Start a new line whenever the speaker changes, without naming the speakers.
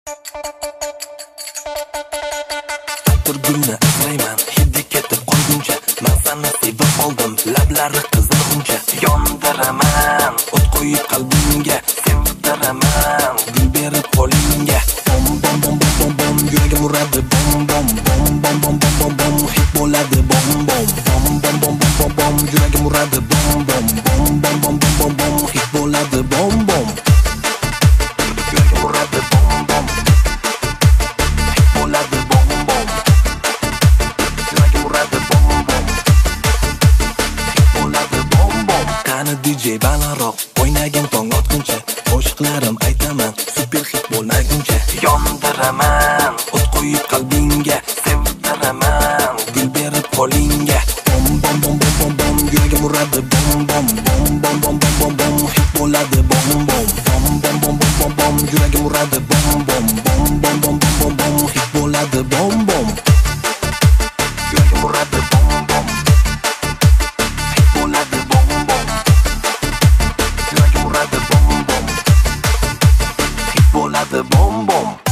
Bir gulni asrayman, hidi ketib qolguncha. Men seni sevib qoldim, lablari qizilguncha. Yondiraman, o't qo'yib qalbingga, sevdiraman, gul berib qo'lingga. Bom bom bom bom bom bom, yuragim uradi bom bom bom bom bom bom bom bom, hit bo'ladi bom bom bom bom bom bom bom bom, yuragim uradi bom bom bom bom bom bom bom bom, hit bo'ladi bom bom. Yuragim uradi bom bom, hit bo'ladi bom bom. Yuragim uradi bom bom, hit bo'ladi bom bom. Qani DJ balandroq o'ynagin tong otguncha, qo'shiqlarim aytaman super hit bo'lmaguncha. Yondiraman, o't qo'yib qalbingga, sevdiraman, gul berib qo'lingga. Bom bom bom bom bom bom, yuragim uradi bom bom bom bom bom bom bom bom, hit bo'ladi bom bom bom bom bom bom bom bom, yuragim uradi bom bom bom bom bom bom bom bom, hit bo'ladi bom bom. Yuragim uradi bom bom, hit bo'ladi bom bom. Yuragim uradi bom bom, hit bo'ladi bom bom.